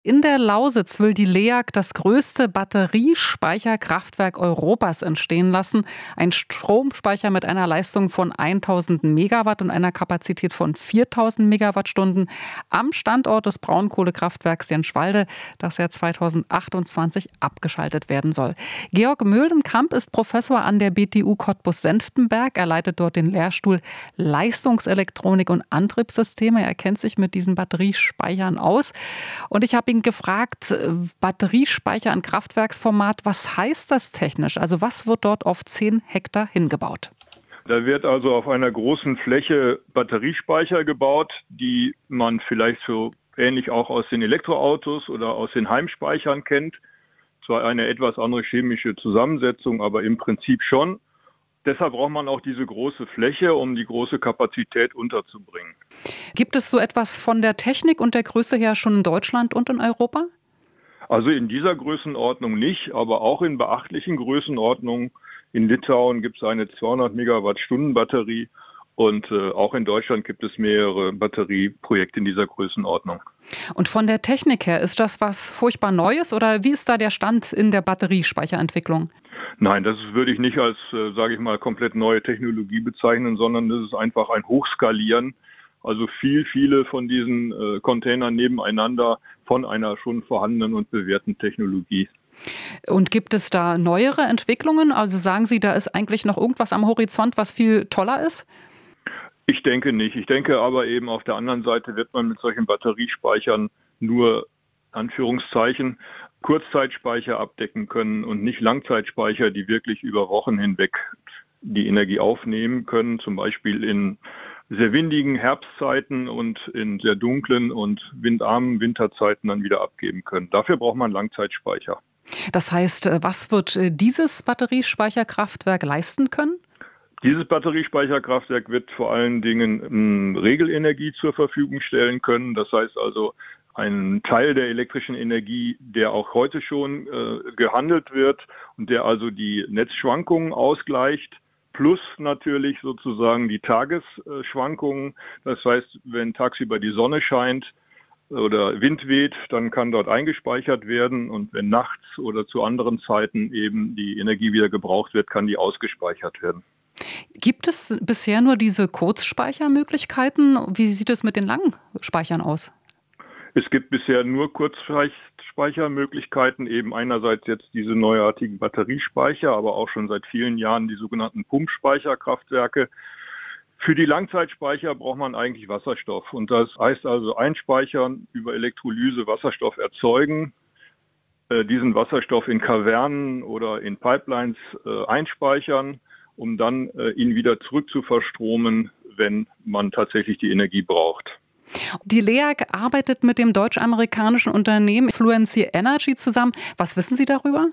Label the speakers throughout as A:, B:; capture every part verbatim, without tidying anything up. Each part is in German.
A: In der Lausitz will die L E A G das größte Batteriespeicherkraftwerk Europas entstehen lassen. Ein Stromspeicher mit einer Leistung von tausend Megawatt und einer Kapazität von viertausend Megawattstunden am Standort des Braunkohlekraftwerks Jenschwalde, das ja zweitausendachtundzwanzig abgeschaltet werden soll. Georg Möhlenkamp ist Professor an der B T U Cottbus-Senftenberg. Er leitet dort den Lehrstuhl Leistungselektronik und Antriebssysteme. Er kennt sich mit diesen Batteriespeichern aus. Und ich habe ihn gefragt, Batteriespeicher in Kraftwerksformat, was heißt das technisch? Also was wird dort auf zehn Hektar hingebaut?
B: Da wird also auf einer großen Fläche Batteriespeicher gebaut, die man vielleicht so ähnlich auch aus den Elektroautos oder aus den Heimspeichern kennt. Zwar eine etwas andere chemische Zusammensetzung, aber im Prinzip schon. Deshalb braucht man auch diese große Fläche, um die große Kapazität unterzubringen.
A: Gibt es so etwas von der Technik und der Größe her schon in Deutschland und in Europa?
B: Also in dieser Größenordnung nicht, aber auch in beachtlichen Größenordnungen. In Litauen gibt es eine zweihundert Megawattstunden Batterie und äh, auch in Deutschland gibt es mehrere Batterieprojekte in dieser Größenordnung.
A: Und von der Technik her, ist das was furchtbar Neues oder wie ist da der Stand in der Batteriespeicherentwicklung?
B: Nein, das würde ich nicht als, äh, sage ich mal, komplett neue Technologie bezeichnen, sondern das ist einfach ein Hochskalieren. Also viel, viele von diesen äh, Containern nebeneinander von einer schon vorhandenen und bewährten Technologie.
A: Und gibt es da neuere Entwicklungen? Also sagen Sie, da ist eigentlich noch irgendwas am Horizont, was viel toller ist?
B: Ich denke nicht. Ich denke aber eben auf der anderen Seite wird man mit solchen Batteriespeichern nur, Anführungszeichen, Kurzzeitspeicher abdecken können und nicht Langzeitspeicher, die wirklich über Wochen hinweg die Energie aufnehmen können, zum Beispiel in sehr windigen Herbstzeiten und in sehr dunklen und windarmen Winterzeiten dann wieder abgeben können. Dafür braucht man Langzeitspeicher.
A: Das heißt, was wird dieses Batteriespeicherkraftwerk leisten können?
B: Dieses Batteriespeicherkraftwerk wird vor allen Dingen äh, Regelenergie zur Verfügung stellen können. Das heißt also, ein Teil der elektrischen Energie, der auch heute schon äh, gehandelt wird und der also die Netzschwankungen ausgleicht, plus natürlich sozusagen die Tagesschwankungen. Das heißt, wenn tagsüber die Sonne scheint oder Wind weht, dann kann dort eingespeichert werden und wenn nachts oder zu anderen Zeiten eben die Energie wieder gebraucht wird, kann die ausgespeichert werden.
A: Gibt es bisher nur diese Kurzspeichermöglichkeiten? Wie sieht es mit den langen Speichern aus?
B: Es gibt bisher nur Kurzspeichermöglichkeiten, eben einerseits jetzt diese neuartigen Batteriespeicher, aber auch schon seit vielen Jahren die sogenannten Pumpspeicherkraftwerke. Für die Langzeitspeicher braucht man eigentlich Wasserstoff. Und das heißt also einspeichern, über Elektrolyse Wasserstoff erzeugen, äh, diesen Wasserstoff in Kavernen oder in Pipelines äh, einspeichern, um dann äh, ihn wieder zurück zu verstromen, wenn man tatsächlich die Energie braucht.
A: Die L E A G arbeitet mit dem deutsch-amerikanischen Unternehmen Fluency Energy zusammen. Was wissen Sie darüber?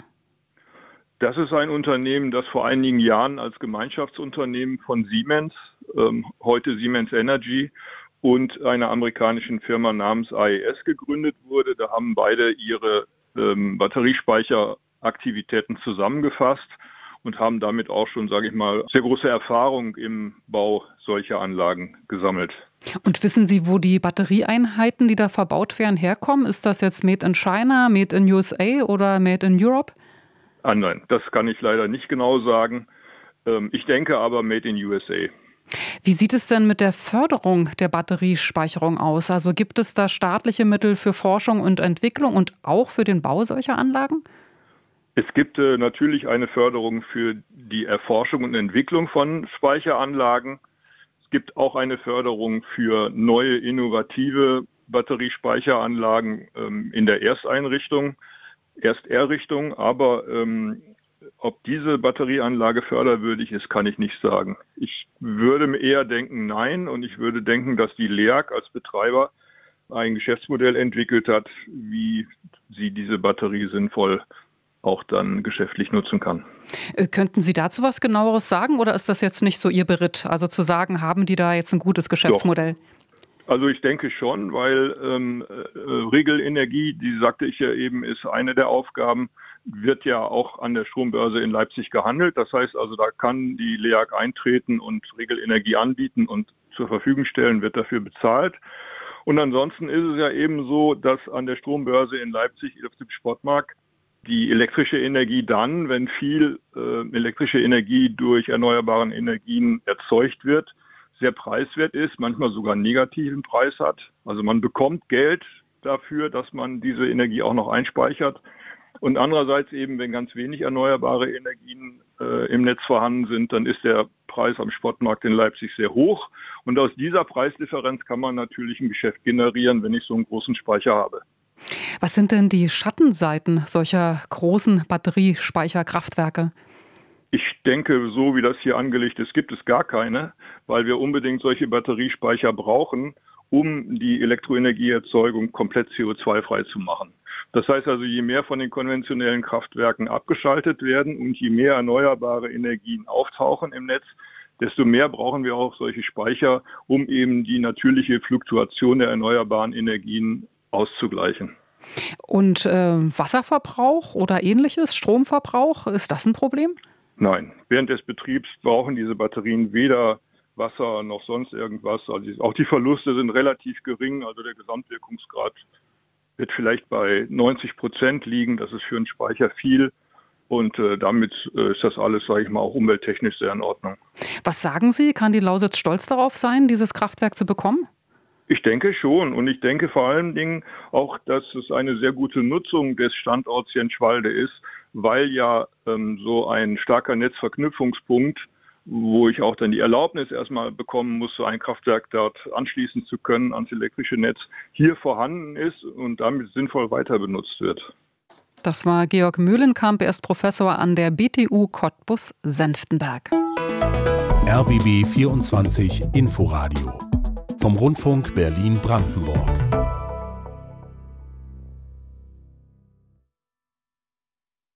B: Das ist ein Unternehmen, das vor einigen Jahren als Gemeinschaftsunternehmen von Siemens, ähm, heute Siemens Energy, und einer amerikanischen Firma namens A E S gegründet wurde. Da haben beide ihre ähm, Batteriespeicheraktivitäten zusammengefasst und haben damit auch schon, sage ich mal, sehr große Erfahrung im Bau solcher Anlagen gesammelt.
A: Und wissen Sie, wo die Batterieeinheiten, die da verbaut werden, herkommen? Ist das jetzt Made in China, Made in U S A oder Made in Europe?
B: Ah, nein, das kann ich leider nicht genau sagen. Ähm, ich denke aber Made in U S A.
A: Wie sieht es denn mit der Förderung der Batteriespeicherung aus? Also gibt es da staatliche Mittel für Forschung und Entwicklung und auch für den Bau solcher Anlagen?
B: Es gibt äh, natürlich eine Förderung für die Erforschung und Entwicklung von Speicheranlagen. Es gibt auch eine Förderung für neue, innovative Batteriespeicheranlagen ähm, in der Ersteinrichtung, Ersterrichtung. Aber ähm, ob diese Batterieanlage förderwürdig ist, kann ich nicht sagen. Ich würde eher denken, nein. Und ich würde denken, dass die L E A G als Betreiber ein Geschäftsmodell entwickelt hat, wie sie diese Batterie sinnvoll auch dann geschäftlich nutzen kann.
A: Äh, könnten Sie dazu was Genaueres sagen oder ist das jetzt nicht so Ihr Beritt? Also zu sagen, haben die da jetzt ein gutes Geschäftsmodell?
B: Doch. Also ich denke schon, weil ähm, äh, Regelenergie, die sagte ich ja eben, ist eine der Aufgaben, wird ja auch an der Strombörse in Leipzig gehandelt. Das heißt also, da kann die L E A G eintreten und Regelenergie anbieten und zur Verfügung stellen, wird dafür bezahlt. Und ansonsten ist es ja eben so, dass an der Strombörse in Leipzig auf dem Spotmarkt die elektrische Energie dann, wenn viel äh, elektrische Energie durch erneuerbare Energien erzeugt wird, sehr preiswert ist, manchmal sogar einen negativen Preis hat. Also man bekommt Geld dafür, dass man diese Energie auch noch einspeichert. Und andererseits eben, wenn ganz wenig erneuerbare Energien äh, im Netz vorhanden sind, dann ist der Preis am Spotmarkt in Leipzig sehr hoch. Und aus dieser Preisdifferenz kann man natürlich ein Geschäft generieren, wenn ich so einen großen Speicher habe.
A: Was sind denn die Schattenseiten solcher großen Batteriespeicherkraftwerke?
B: Ich denke, so wie das hier angelegt ist, gibt es gar keine, weil wir unbedingt solche Batteriespeicher brauchen, um die Elektroenergieerzeugung komplett C O zwei frei zu machen. Das heißt also, je mehr von den konventionellen Kraftwerken abgeschaltet werden und je mehr erneuerbare Energien auftauchen im Netz, desto mehr brauchen wir auch solche Speicher, um eben die natürliche Fluktuation der erneuerbaren Energien auszugleichen.
A: Und äh, Wasserverbrauch oder ähnliches, Stromverbrauch, ist das ein Problem?
B: Nein, während des Betriebs brauchen diese Batterien weder Wasser noch sonst irgendwas. Also auch die Verluste sind relativ gering, also der Gesamtwirkungsgrad wird vielleicht bei neunzig Prozent liegen. Das ist für einen Speicher viel. Und äh, damit äh, ist das alles, sage ich mal, auch umwelttechnisch sehr in Ordnung.
A: Was sagen Sie? Kann die Lausitz stolz darauf sein, dieses Kraftwerk zu bekommen?
B: Ich denke schon. Und ich denke vor allen Dingen auch, dass es eine sehr gute Nutzung des Standorts Jänschwalde ist, weil ja ähm, so ein starker Netzverknüpfungspunkt, wo ich auch dann die Erlaubnis erstmal bekommen muss, so ein Kraftwerk dort anschließen zu können ans elektrische Netz, hier vorhanden ist und damit sinnvoll weiter benutzt wird.
A: Das war Georg Mühlenkamp, er ist Professor an der B T U Cottbus-Senftenberg.
C: R B B vierundzwanzig Inforadio vom Rundfunk Berlin-Brandenburg.